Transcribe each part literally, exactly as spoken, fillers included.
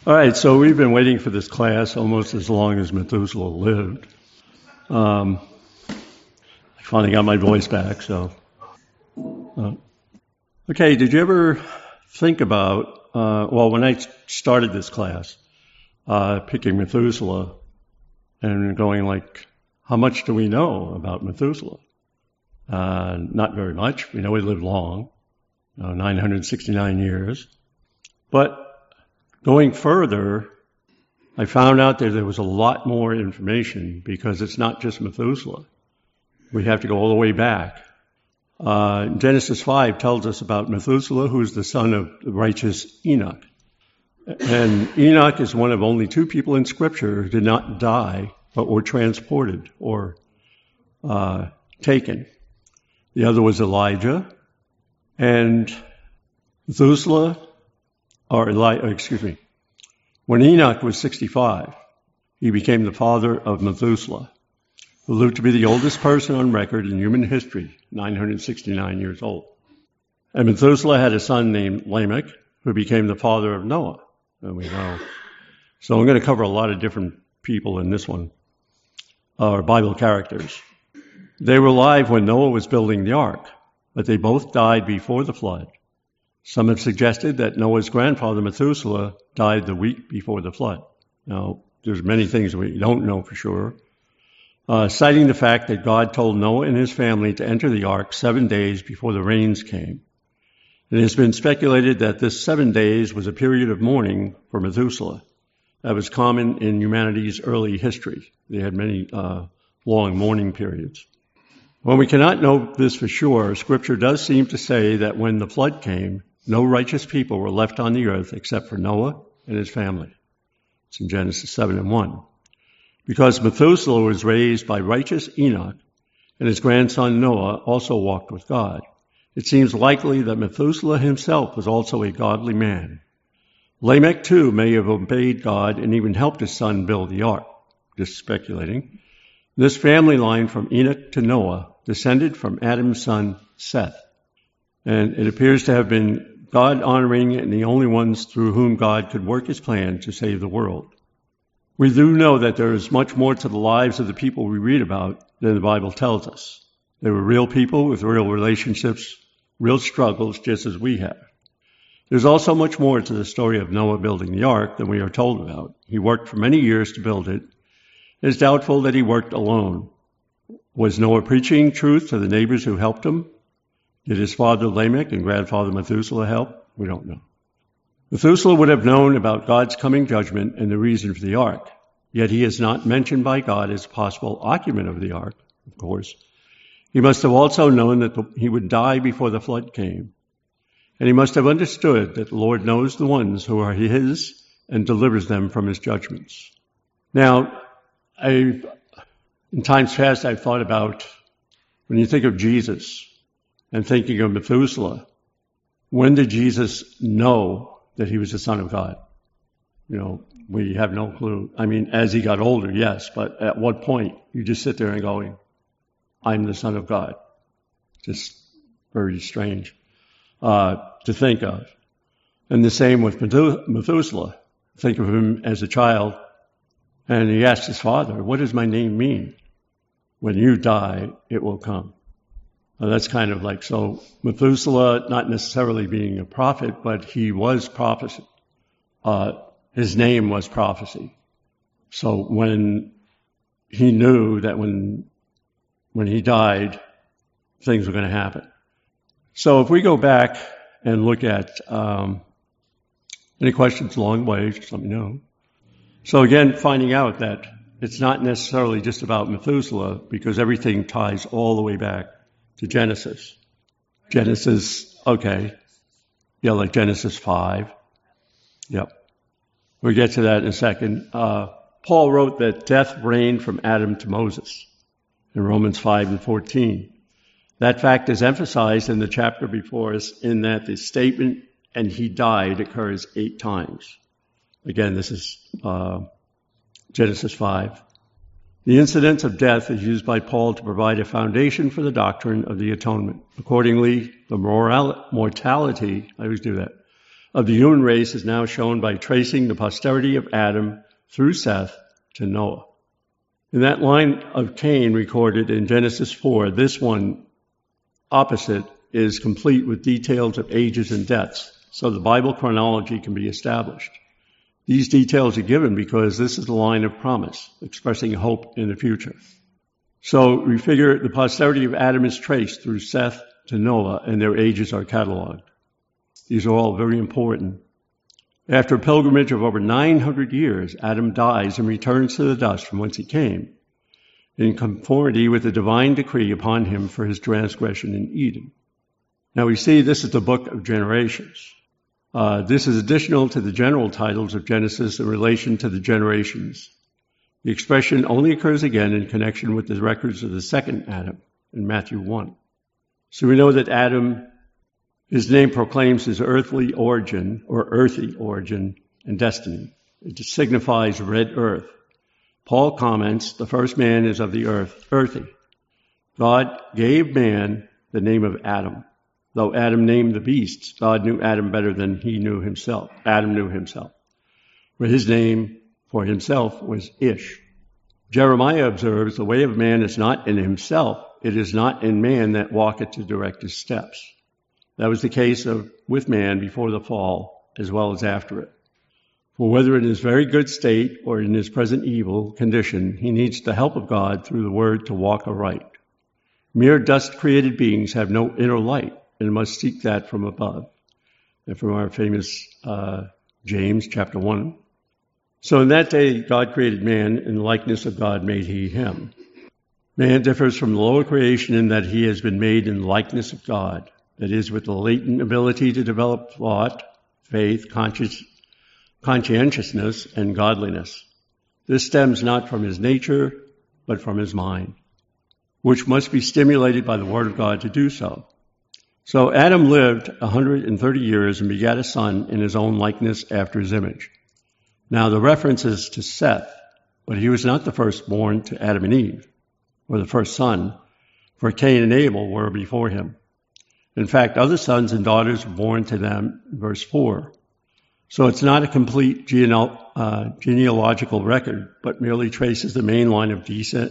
All right, so we've been waiting for this class almost as long as Methuselah lived. Um, I finally got my voice back, so. Uh, okay, did you ever think about, uh, well, when I started this class, uh, picking Methuselah and going like, how much do we know about Methuselah? Uh, not very much. We know he lived long, uh, nine hundred sixty-nine years. But going further, I found out that there was a lot more information because it's not just Methuselah. We have to go all the way back. Uh, Genesis five tells us about Methuselah, who is the son of the righteous Enoch. And Enoch is one of only two people in Scripture who did not die, but were transported or uh, taken. The other was Elijah. And Methuselah, or Eli, excuse me, when Enoch was sixty-five, he became the father of Methuselah, who lived to be the oldest person on record in human history, nine hundred sixty-nine years old. And Methuselah had a son named Lamech, who became the father of Noah, and we know. So I'm going to cover a lot of different people in this one, or Bible characters. They were alive when Noah was building the ark, but they both died before the flood. Some have suggested that Noah's grandfather, Methuselah, died the week before the flood. Now, there's many things we don't know for sure. Uh, citing the fact that God told Noah and his family to enter the ark seven days before the rains came. It has been speculated that this seven days was a period of mourning for Methuselah. That was common in humanity's early history. They had many uh, long mourning periods. When we cannot know this for sure, Scripture does seem to say that when the flood came, no righteous people were left on the earth except for Noah and his family. It's in Genesis seven and one. Because Methuselah was raised by righteous Enoch, and his grandson Noah also walked with God, it seems likely that Methuselah himself was also a godly man. Lamech, too, may have obeyed God and even helped his son build the ark. Just speculating. This family line from Enoch to Noah descended from Adam's son Seth, and it appears to have been God-honoring and the only ones through whom God could work his plan to save the world. We do know that there is much more to the lives of the people we read about than the Bible tells us. They were real people with real relationships, real struggles, just as we have. There's also much more to the story of Noah building the ark than we are told about. He worked for many years to build it. It is doubtful that he worked alone. Was Noah preaching truth to the neighbors who helped him? Did his father Lamech and grandfather Methuselah help? We don't know. Methuselah would have known about God's coming judgment and the reason for the ark, yet he is not mentioned by God as a possible occupant of the ark, of course. He must have also known that he would die before the flood came, and he must have understood that the Lord knows the ones who are his and delivers them from his judgments. Now, I, in times past, I've thought about when you think of Jesus and thinking of Methuselah, when did Jesus know that he was the Son of God? You know, we have no clue. I mean, as he got older, yes, but at what point you just sit there and going, I'm the Son of God? Just very strange uh, to think of. And the same with Methuselah. Think of him as a child. And he asked his father, what does my name mean? When you die, it will come. Now that's kind of like, so Methuselah, not necessarily being a prophet, but he was prophecy. Uh, his name was prophecy. So when he knew that when, when he died, things were going to happen. So if we go back and look at um, any questions along the way, just let me know. So again, finding out that it's not necessarily just about Methuselah because everything ties all the way back to Genesis. Genesis, okay. Yeah, like Genesis five. Yep. We'll get to that in a second. Uh, Paul wrote that death reigned from Adam to Moses in Romans five and fourteen. That fact is emphasized in the chapter before us in that the statement, and he died, occurs eight times. Again, this is uh, Genesis five. The incidence of death is used by Paul to provide a foundation for the doctrine of the atonement. Accordingly, the moral, mortality, I always do that, of the human race is now shown by tracing the posterity of Adam through Seth to Noah. In that line of Cain recorded in Genesis four, this one opposite is complete with details of ages and deaths, so the Bible chronology can be established. These details are given because this is the line of promise, expressing hope in the future. So we figure the posterity of Adam is traced through Seth to Noah, and their ages are cataloged. These are all very important. After a pilgrimage of over nine hundred years, Adam dies and returns to the dust from whence he came, in conformity with the divine decree upon him for his transgression in Eden. Now we see this is the book of generations. Uh, this is additional to the general titles of Genesis in relation to the generations. The expression only occurs again in connection with the records of the second Adam in Matthew one. So we know that Adam, his name proclaims his earthly origin or earthy origin and destiny. It signifies red earth. Paul comments, the first man is of the earth, earthy. God gave man the name of Adam. Though Adam named the beasts, God knew Adam better than he knew himself. Adam knew himself. For his name for himself was Ish. Jeremiah observes, the way of man is not in himself. It is not in man that walketh to direct his steps. That was the case of with man before the fall, as well as after it. For whether in his very good state or in his present evil condition, he needs the help of God through the word to walk aright. Mere dust-created beings have no inner light and must seek that from above. And from our famous uh, James chapter one. So in that day, God created man, in the likeness of God made he him. Man differs from the lower creation in that he has been made in the likeness of God, that is, with the latent ability to develop thought, faith, conscious, conscientiousness, and godliness. This stems not from his nature, but from his mind, which must be stimulated by the Word of God to do so. So Adam lived one hundred thirty years and begat a son in his own likeness after his image. Now the reference is to Seth, but he was not the firstborn to Adam and Eve, or the first son, for Cain and Abel were before him. In fact, other sons and daughters were born to them, verse four. So it's not a complete geneal, uh, genealogical record, but merely traces the main line of descent,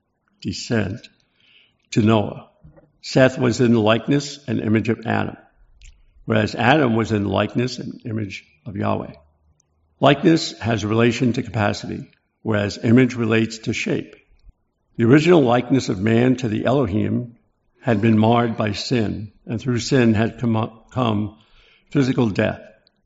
descent to Noah. Seth was in the likeness and image of Adam, whereas Adam was in the likeness and image of Yahweh. Likeness has a relation to capacity, whereas image relates to shape. The original likeness of man to the Elohim had been marred by sin, and through sin had come, come physical death.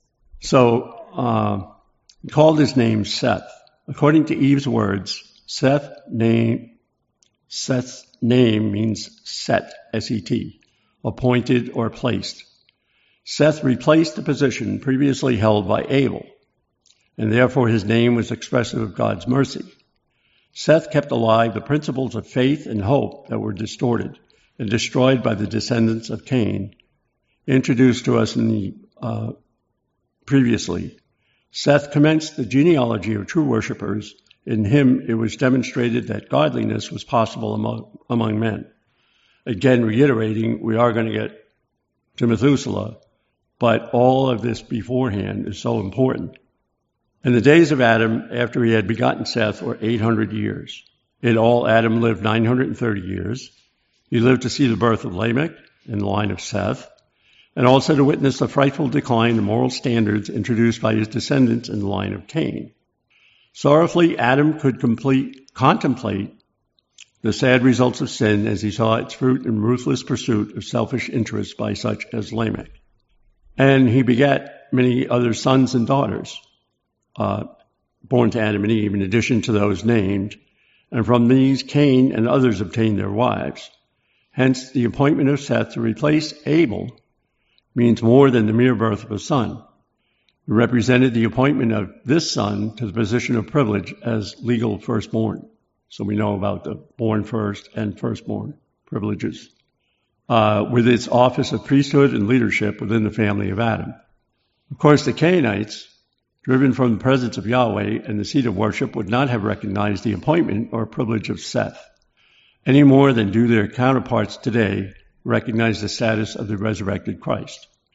So uh, he called his name Seth. According to Eve's words, Seth name, Seth's name means set, S E T, appointed or placed. Seth replaced the position previously held by Abel, and therefore his name was expressive of God's mercy. Seth kept alive the principles of faith and hope that were distorted and destroyed by the descendants of Cain, introduced to us in the uh, previously. Seth commenced the genealogy of true worshipers. In him it was demonstrated that godliness was possible among, among men. Again, reiterating, we are going to get to Methuselah, but all of this beforehand is so important. And the days of Adam, after he had begotten Seth, were eight hundred years. In all, Adam lived nine hundred thirty years. He lived to see the birth of Lamech in the line of Seth, and also to witness the frightful decline in moral standards introduced by his descendants in the line of Cain. Sorrowfully, Adam could complete, contemplate the sad results of sin as he saw its fruit in ruthless pursuit of selfish interests by such as Lamech. And he begat many other sons and daughters, uh, born to Adam and Eve, in addition to those named, and from these Cain and others obtained their wives. Hence, the appointment of Seth to replace Abel means more than the mere birth of a son. It represented the appointment of this son to the position of privilege as legal firstborn. So we know about the born first and firstborn privileges, uh, with its office of priesthood and leadership within the family of Adam. Of course, the Cainites, driven from the presence of Yahweh and the seat of worship, would not have recognized the appointment or privilege of Seth, any more than do their counterparts today recognize the status of the resurrected Christ.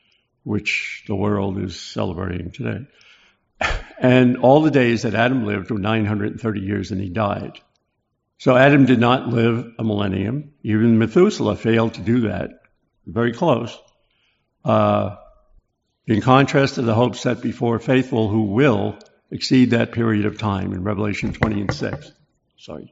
which the world is celebrating today. And all the days that Adam lived were nine hundred thirty years, and he died. So Adam did not live a millennium. Even Methuselah failed to do that. Very close. Uh, in contrast to the hope set before faithful who will exceed that period of time in Revelation twenty and six. Sorry.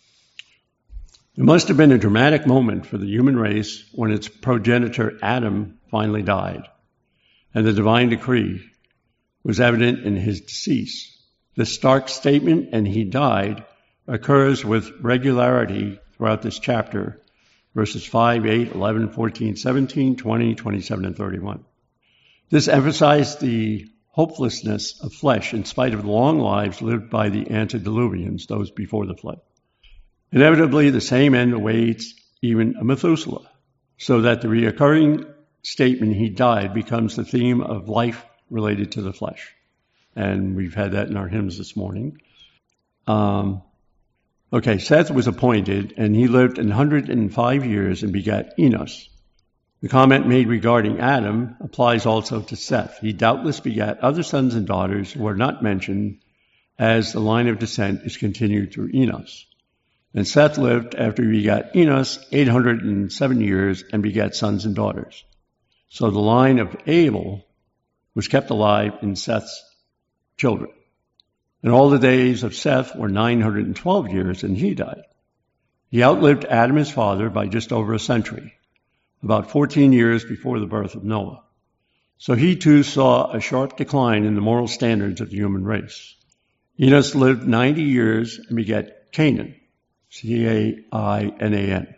It must have been a dramatic moment for the human race when its progenitor Adam finally died, and the divine decree was evident in his decease. The stark statement, "and he died," occurs with regularity throughout this chapter, verses five, eight, eleven, fourteen, seventeen, twenty, twenty-seven, and thirty-one. This emphasized the hopelessness of flesh in spite of the long lives lived by the antediluvians, those before the flood. Inevitably, the same end awaits even a Methuselah, so that the reoccurring statement, "he died," becomes the theme of life related to the flesh. And we've had that in our hymns this morning. Um, okay, Seth was appointed, and he lived one hundred five years and begat Enos. The comment made regarding Adam applies also to Seth. He doubtless begat other sons and daughters who are not mentioned, as the line of descent is continued through Enos. And Seth lived, after he begat Enos, eight hundred seven years and begat sons and daughters. So the line of Abel was kept alive in Seth's children. And all the days of Seth were nine hundred twelve years, and he died. He outlived Adam, his father, by just over a century, about fourteen years before the birth of Noah. So he too saw a sharp decline in the moral standards of the human race. Enos lived ninety years and begat Canaan, C A I N A N.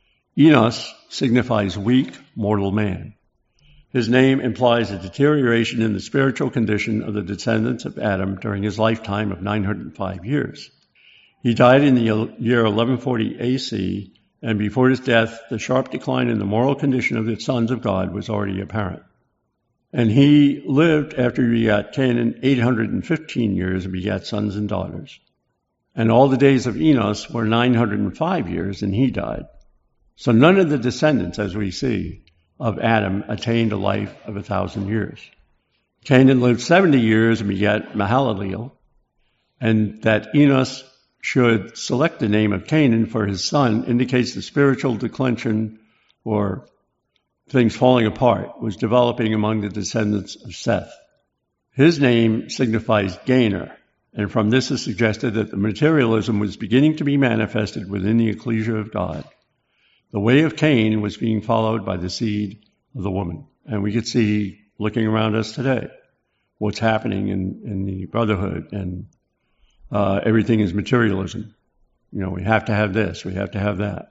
Enos signifies weak, mortal man. His name implies a deterioration in the spiritual condition of the descendants of Adam during his lifetime of nine hundred five years. He died in the year eleven forty A C, and before his death, the sharp decline in the moral condition of the sons of God was already apparent. And he lived, after he begat Canaan, eight hundred fifteen years and begat sons and daughters. And all the days of Enos were nine hundred five years, and he died. So none of the descendants, as we see, of Adam attained a life of a thousand years. Canaan lived seventy years and begat Mahalaleel, and that Enos should select the name of Canaan for his son indicates the spiritual declension, or things falling apart, was developing among the descendants of Seth. His name signifies gainer, and from this is suggested that the materialism was beginning to be manifested within the ecclesia of God. The way of Cain was being followed by the seed of the woman. And we could see, looking around us today, what's happening in, in the brotherhood, and uh, everything is materialism. You know, we have to have this, we have to have that.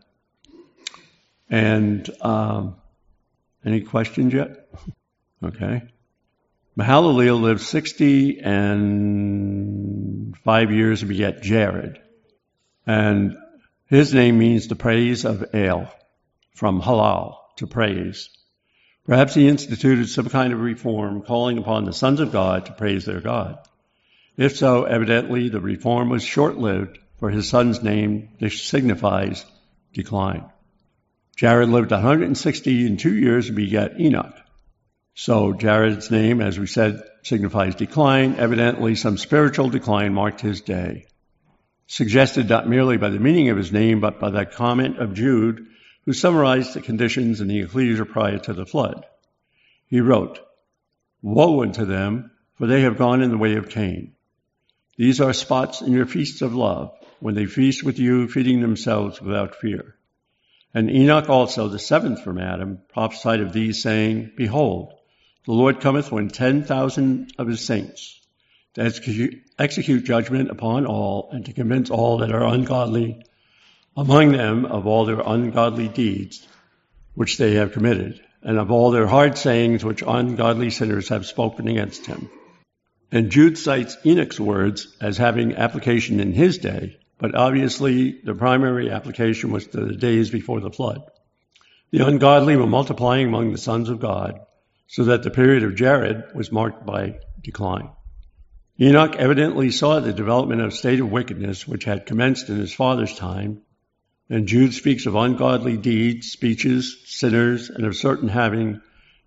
And um, any questions yet? Okay. Mahalaleel lived sixty and five years and begat Jared. And his name means the praise of Ale, from halal, to praise. Perhaps he instituted some kind of reform, calling upon the sons of God to praise their God. If so, evidently the reform was short-lived, for his son's name signifies decline. Jared lived one hundred sixty and two years and begat Enoch. So Jared's name, as we said, signifies decline. Evidently some spiritual decline marked his day, suggested not merely by the meaning of his name, but by that comment of Jude, who summarized the conditions in the ecclesia prior to the flood. He wrote, "Woe unto them, for they have gone in the way of Cain. These are spots in your feasts of love, when they feast with you, feeding themselves without fear." And Enoch also, the seventh from Adam, prophesied of these, saying, "Behold, the Lord cometh when ten thousand of his saints, to execute, execute judgment upon all, and to convince all that are ungodly among them of all their ungodly deeds which they have committed, and of all their hard sayings which ungodly sinners have spoken against him." And Jude cites Enoch's words as having application in his day, but obviously the primary application was to the days before the flood. The ungodly were multiplying among the sons of God, so that the period of Jared was marked by decline. Enoch evidently saw the development of a state of wickedness which had commenced in his father's time, and Jude speaks of ungodly deeds, speeches, sinners, and of certain having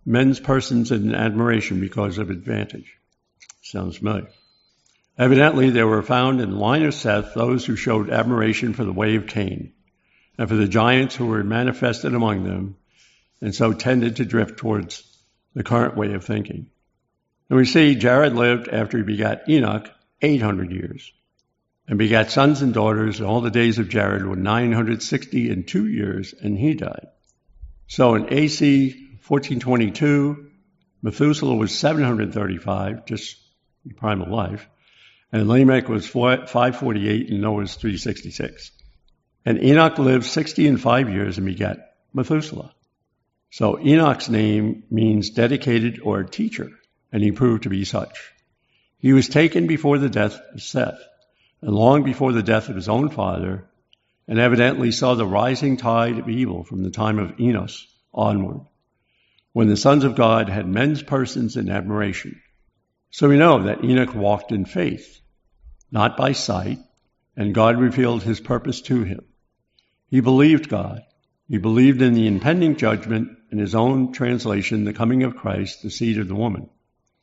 men's persons in admiration because of advantage. Sounds familiar. Evidently, there were found in the line of Seth those who showed admiration for the way of Cain, and for the giants who were manifested among them, and so tended to drift towards the current way of thinking. And we see Jared lived after he begat Enoch eight hundred years, and begat sons and daughters, and all the days of Jared were nine hundred sixty and two years, and he died. So in A C fourteen twenty-two, Methuselah was seven hundred thirty-five, just the prime of life, and Lamech was five forty-eight, and Noah was three sixty-six. And Enoch lived sixty and five years and begat Methuselah. So Enoch's name means dedicated or teacher, and he proved to be such. He was taken before the death of Seth, and long before the death of his own father, and evidently saw the rising tide of evil from the time of Enos onward, when the sons of God had men's persons in admiration. So we know that Enoch walked in faith, not by sight, and God revealed his purpose to him. He believed God. He believed in the impending judgment, in his own translation, the coming of Christ, the seed of the woman,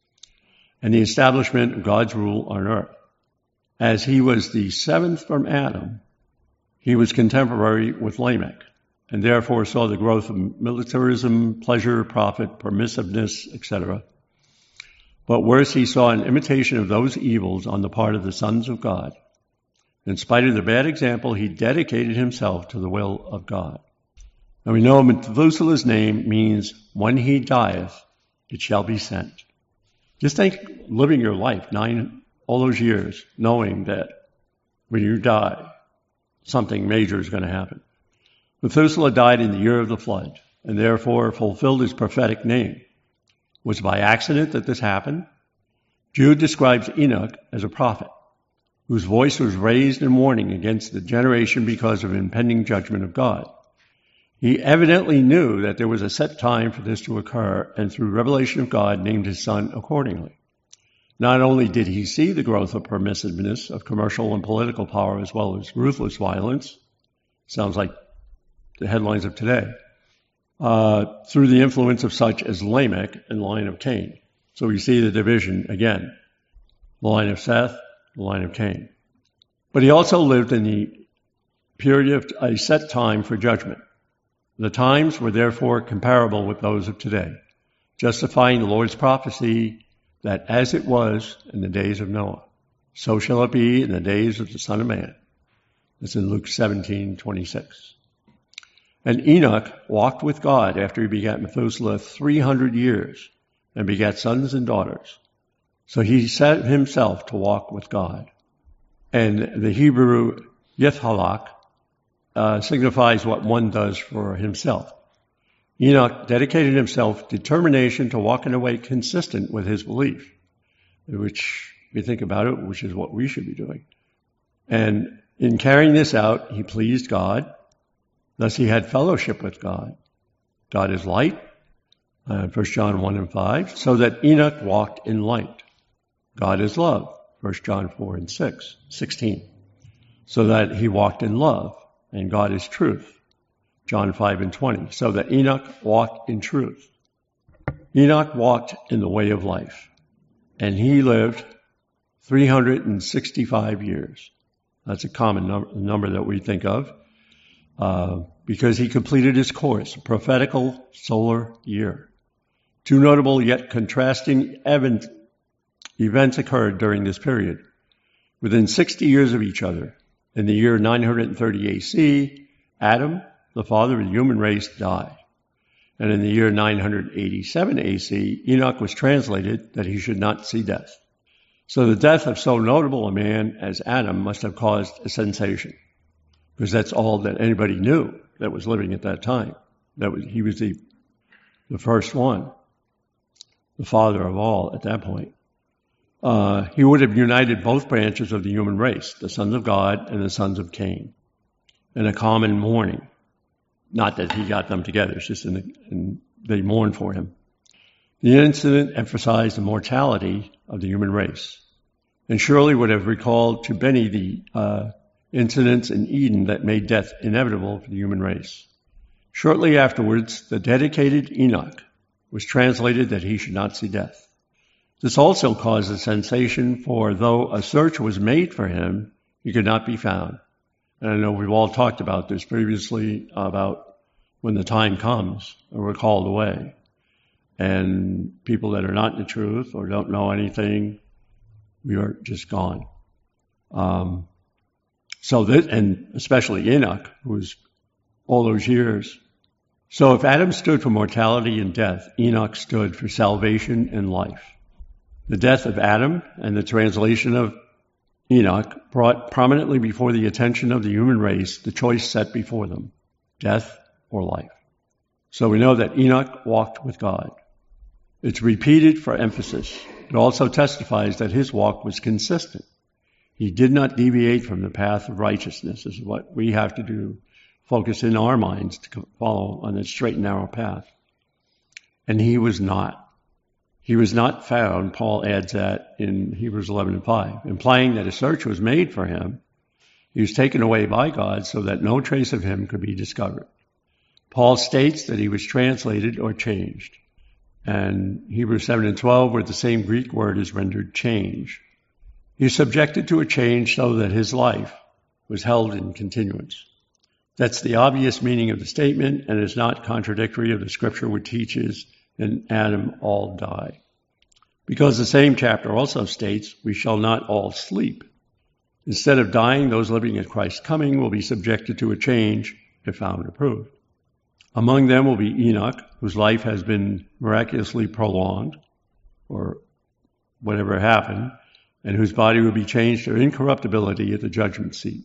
and the establishment of God's rule on earth. As he was the seventh from Adam, he was contemporary with Lamech, and therefore saw the growth of militarism, pleasure, profit, permissiveness, et cetera. But worse, he saw an imitation of those evils on the part of the sons of God. In spite of the bad example, he dedicated himself to the will of God. And we know Methuselah's name means, when he dieth, it shall be sent. Just think living your life, nine, all those years, knowing that when you die, something major is going to happen. Methuselah died in the year of the flood, and therefore fulfilled his prophetic name. Was it by accident that this happened? Jude describes Enoch as a prophet, whose voice was raised in warning against the generation because of impending judgment of God. He evidently knew that there was a set time for this to occur, and through revelation of God named his son accordingly. Not only did he see the growth of permissiveness, of commercial and political power, as well as ruthless violence, sounds like the headlines of today, uh, through the influence of such as Lamech and the line of Cain. So we see the division again, the line of Seth, the line of Cain. But he also lived in the period of a set time for judgment. The times were therefore comparable with those of today, justifying the Lord's prophecy that as it was in the days of Noah, so shall it be in the days of the Son of Man. That's in Luke seventeen twenty-six. And Enoch walked with God after he begat Methuselah three hundred years and begat sons and daughters. So he set himself to walk with God. And the Hebrew Yithhalak Uh, signifies what one does for himself. Enoch dedicated himself determination to walk in a way consistent with his belief, which, if you think about it, which is what we should be doing. And in carrying this out, he pleased God. Thus he had fellowship with God. God is light, uh, First John one and five, so that Enoch walked in light. God is love, First John four and six, sixteen, so that he walked in love. And God is truth, John five and twenty, so that Enoch walked in truth. Enoch walked in the way of life, and he lived three hundred sixty-five years. That's a common num- number that we think of, uh, because he completed his course, a prophetical solar year. Two notable yet contrasting event, events occurred during this period. Within sixty years of each other, in the year nine hundred thirty A C, Adam, the father of the human race, died. And in the year nine hundred eighty-seven A C, Enoch was translated that he should not see death. So the death of so notable a man as Adam must have caused a sensation, because that's all that anybody knew that was living at that time. That was, he was the, the first one, the father of all at that point. Uh, he would have united both branches of the human race, the sons of God and the sons of Cain, in a common mourning. Not that he got them together, it's just in, the, in they mourned for him. The incident emphasized the mortality of the human race, and surely would have recalled to Benny the uh, incidents in Eden that made death inevitable for the human race. Shortly afterwards, the dedicated Enoch was translated that he should not see death. This also caused a sensation, for though a search was made for him, he could not be found. And I know we've all talked about this previously, about when the time comes and we're called away. And people that are not in the truth or don't know anything, we are just gone. Um, so that, and especially Enoch, who was all those years. So if Adam stood for mortality and death, Enoch stood for salvation and life. The death of Adam and the translation of Enoch brought prominently before the attention of the human race the choice set before them, death or life. So we know that Enoch walked with God. It's repeated for emphasis. It also testifies that his walk was consistent. He did not deviate from the path of righteousness. This is what we have to do, focus in our minds to follow on that straight and narrow path. And he was not. He was not found, Paul adds that in Hebrews eleven and five, implying that a search was made for him. He was taken away by God so that no trace of him could be discovered. Paul states that he was translated or changed. And Hebrews seven and twelve, where the same Greek word is rendered change. He is subjected to a change so that his life was held in continuance. That's the obvious meaning of the statement, and is not contradictory of the scripture which teaches in Adam all die. Because the same chapter also states, we shall not all sleep. Instead of dying, those living at Christ's coming will be subjected to a change if found approved. Among them will be Enoch, whose life has been miraculously prolonged, or whatever happened, and whose body will be changed to incorruptibility at the judgment seat.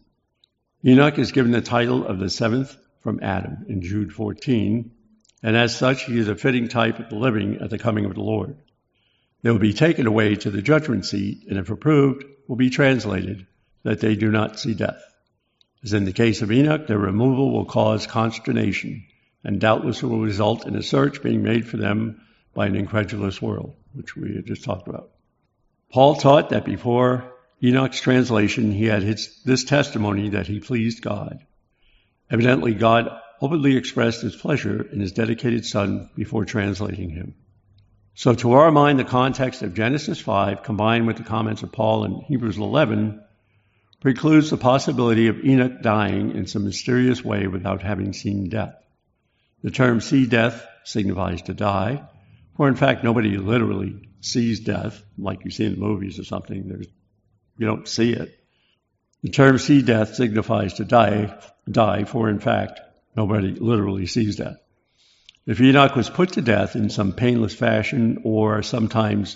Enoch is given the title of the seventh from Adam in Jude fourteen, and as such he is a fitting type of the living at the coming of the Lord. They will be taken away to the judgment seat, and if approved, will be translated that they do not see death. As in the case of Enoch, their removal will cause consternation, and doubtless will result in a search being made for them by an incredulous world, which we had just talked about. Paul taught that before Enoch's translation, he had his, this testimony that he pleased God. Evidently, God openly expressed his pleasure in his dedicated son before translating him. So to our mind, the context of Genesis five, combined with the comments of Paul in Hebrews eleven, precludes the possibility of Enoch dying in some mysterious way without having seen death. The term see death signifies to die, for in fact nobody literally sees death, like you see in movies or something. There's, you don't see it. The term see death signifies to die, die, for in fact nobody literally sees death. If Enoch was put to death in some painless fashion, or sometimes,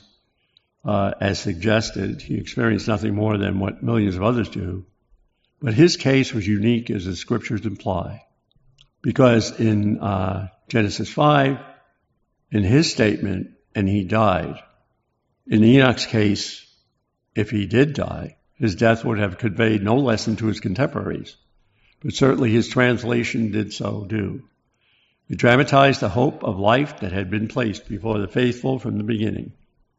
uh, as suggested, he experienced nothing more than what millions of others do, but his case was unique as the scriptures imply. Because in uh, Genesis five, in his statement, and he died, in Enoch's case, if he did die, his death would have conveyed no lesson to his contemporaries, but certainly his translation did so do. It dramatized the hope of life that had been placed before the faithful from the beginning.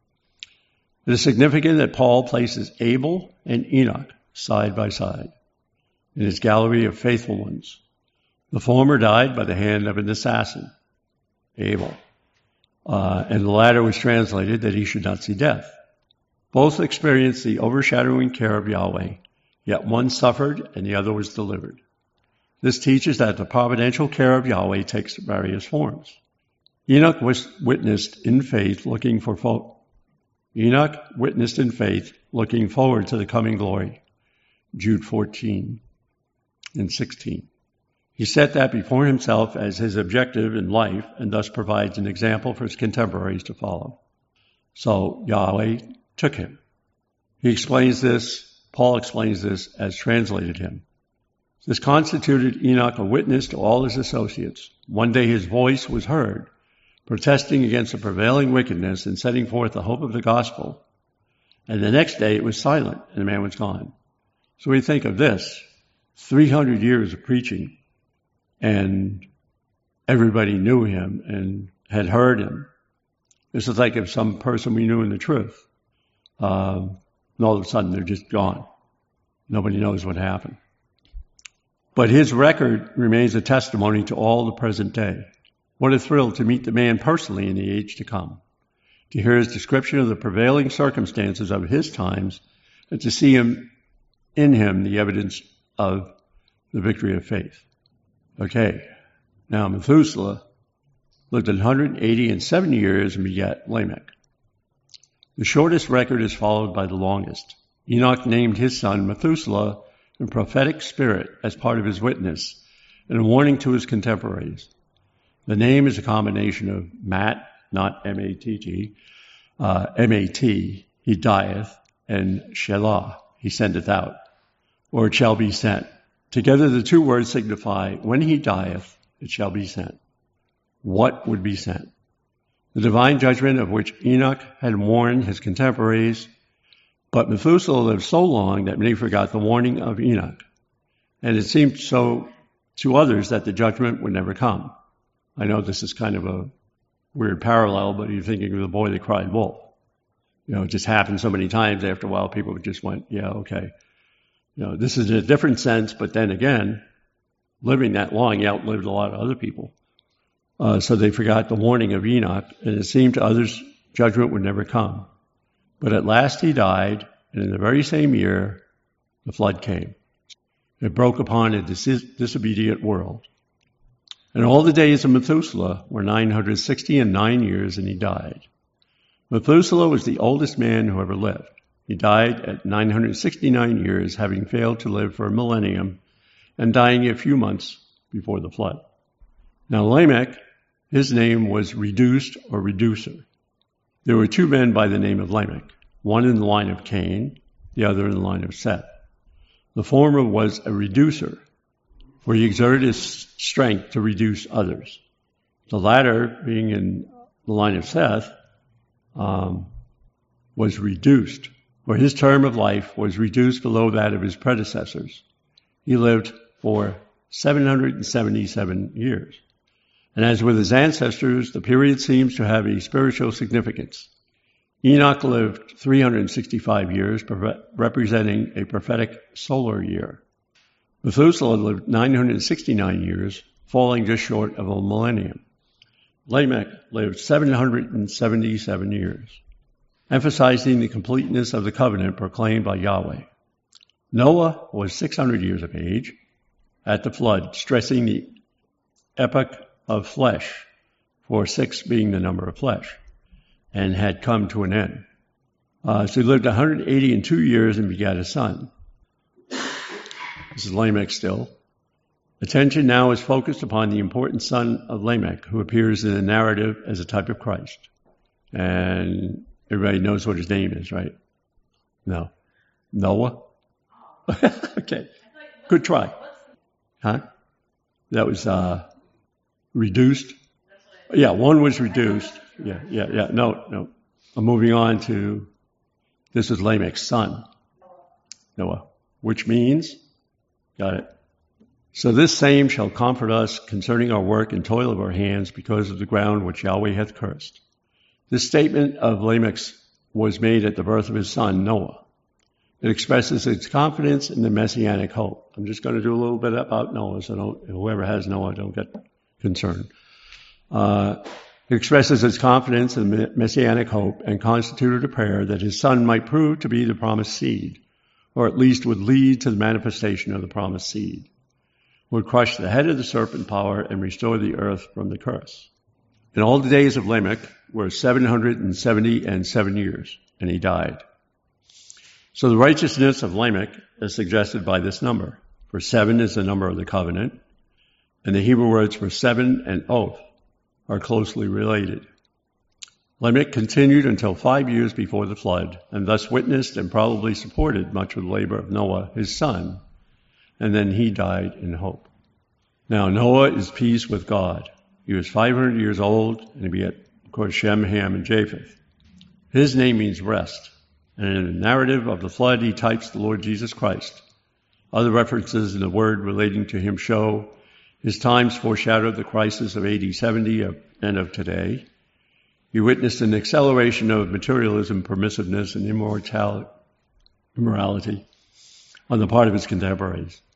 It is significant that Paul places Abel and Enoch side by side in his gallery of faithful ones. The former died by the hand of an assassin, Abel, uh, and the latter was translated that he should not see death. Both experienced the overshadowing care of Yahweh, yet one suffered and the other was delivered. This teaches that the providential care of Yahweh takes various forms. Enoch was witnessed in faith, looking for fo- Enoch witnessed in faith, looking forward to the coming glory. Jude fourteen and sixteen. He set that before himself as his objective in life, and thus provides an example for his contemporaries to follow. So Yahweh took him. He explains this, Paul explains this as translated him. This constituted Enoch a witness to all his associates. One day his voice was heard, protesting against the prevailing wickedness and setting forth the hope of the gospel. And the next day it was silent, and the man was gone. So we think of this, three hundred years of preaching, and everybody knew him and had heard him. This is like if some person we knew in the truth, um, and all of a sudden they're just gone. Nobody knows what happened. But his record remains a testimony to all the present day. What a thrill to meet the man personally in the age to come, to hear his description of the prevailing circumstances of his times, and to see him in him the evidence of the victory of faith. Okay, now Methuselah lived one hundred eighty and seven years and begat Lamech. The shortest record is followed by the longest. Enoch named his son Methuselah in prophetic spirit as part of his witness and a warning to his contemporaries. The name is a combination of Mat, not M A T T, uh, M A T, he dieth, and Shelah, he sendeth out, or it shall be sent. Together the two words signify, when he dieth, it shall be sent. What would be sent? The divine judgment of which Enoch had warned his contemporaries, but Methuselah lived so long that many forgot the warning of Enoch, and it seemed so to others that the judgment would never come. I know this is kind of a weird parallel, but you're thinking of the boy that cried wolf. You know, it just happened so many times after a while, people just went, yeah, okay. You know, this is in a different sense, but then again, living that long, he outlived a lot of other people. Uh, so they forgot the warning of Enoch, and it seemed to others judgment would never come. But at last he died, and in the very same year, the flood came. It broke upon a dis- disobedient world. And all the days of Methuselah were nine hundred sixty and nine years, and he died. Methuselah was the oldest man who ever lived. He died at nine hundred sixty-nine years, having failed to live for a millennium and dying a few months before the flood. Now Lamech, his name was Reduced or Reducer. There were two men by the name of Lamech, one in the line of Cain, the other in the line of Seth. The former was a reducer, for he exerted his strength to reduce others. The latter, being in the line of Seth, um, was reduced, for his term of life was reduced below that of his predecessors. He lived for seven hundred seventy-seven years. And as with his ancestors, the period seems to have a spiritual significance. Enoch lived three hundred sixty-five years, representing a prophetic solar year. Methuselah lived nine hundred sixty-nine years, falling just short of a millennium. Lamech lived seven hundred seventy-seven years, emphasizing the completeness of the covenant proclaimed by Yahweh. Noah was six hundred years of age at the flood, stressing the epoch of flesh, for six being the number of flesh, and had come to an end. Uh, so he lived one hundred eighty and two years and begat a son. This is Lamech still. Attention now is focused upon the important son of Lamech, who appears in the narrative as a type of Christ. And everybody knows what his name is, right? No. Noah? Okay. Good try. Huh? That was uh, reduced. Yeah, one was reduced. Yeah, yeah, yeah. No, no. I'm moving on to, this is Lamech's son, Noah, which means, got it. So this same shall comfort us concerning our work and toil of our hands because of the ground which Yahweh hath cursed. This statement of Lamech's was made at the birth of his son, Noah. It expresses its confidence in the messianic hope. I'm just going to do a little bit about Noah, so don't, whoever has Noah, don't get concerned. Uh, it expresses its confidence in the messianic hope and constituted a prayer that his son might prove to be the promised seed, or at least would lead to the manifestation of the promised seed, would crush the head of the serpent power and restore the earth from the curse. And all the days of Lamech were seven hundred seventy and seven years, and he died. So the righteousness of Lamech is suggested by this number, for seven is the number of the covenant, and the Hebrew words for seven and oath are closely related. Lamech continued until five years before the flood, and thus witnessed and probably supported much of the labor of Noah, his son, and then he died in hope. Now Noah is peace with God. He was five hundred years old, and he begat, of course, Shem, Ham, and Japheth. His name means rest, and in the narrative of the flood, he types the Lord Jesus Christ. Other references in the word relating to him show his times foreshadowed the crisis of A D seventy and of today. He witnessed an acceleration of materialism, permissiveness, and immorality on the part of his contemporaries.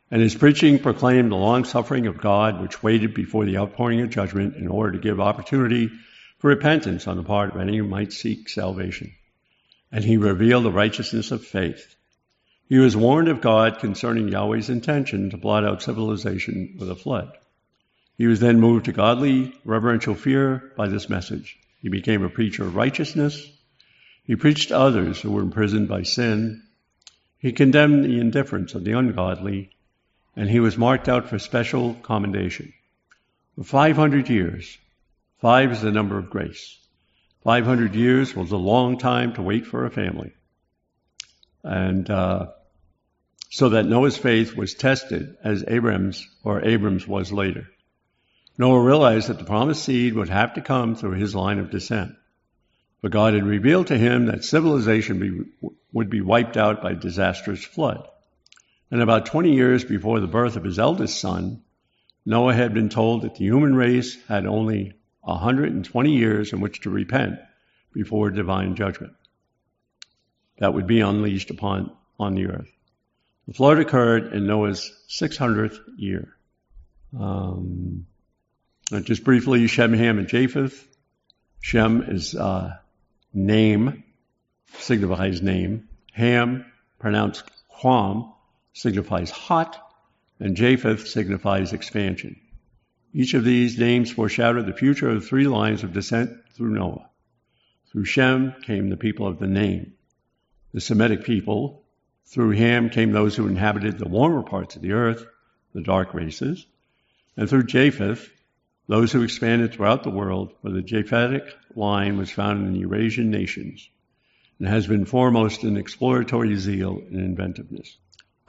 And his preaching proclaimed the long-suffering of God, which waited before the outpouring of judgment in order to give opportunity for repentance on the part of any who might seek salvation. And he revealed the righteousness of faith. He was warned of God concerning Yahweh's intention to blot out civilization with a flood. He was then moved to godly, reverential fear by this message. He became a preacher of righteousness. He preached to others who were imprisoned by sin. He condemned the indifference of the ungodly, and he was marked out for special commendation. For five hundred years, five is the number of grace. five hundred years was a long time to wait for a family. And uh, so that Noah's faith was tested as Abraham's or Abram's was later. Noah realized that the promised seed would have to come through his line of descent. But God had revealed to him that civilization be, would be wiped out by a disastrous flood. And about twenty years before the birth of his eldest son, Noah had been told that the human race had only one hundred twenty years in which to repent before divine judgment that would be unleashed upon on the earth. The flood occurred in Noah's six hundredth year. Um, just briefly, Shem, Ham, and Japheth. Shem is uh, name, signifies name. Ham, pronounced Quam, signifies hot, and Japheth signifies expansion. Each of these names foreshadowed the future of the three lines of descent through Noah. Through Shem came the people of the name, the Semitic people. Through Ham came those who inhabited the warmer parts of the earth, the dark races. And through Japheth, those who expanded throughout the world, where the Japhetic line was found in the Eurasian nations and has been foremost in exploratory zeal and inventiveness.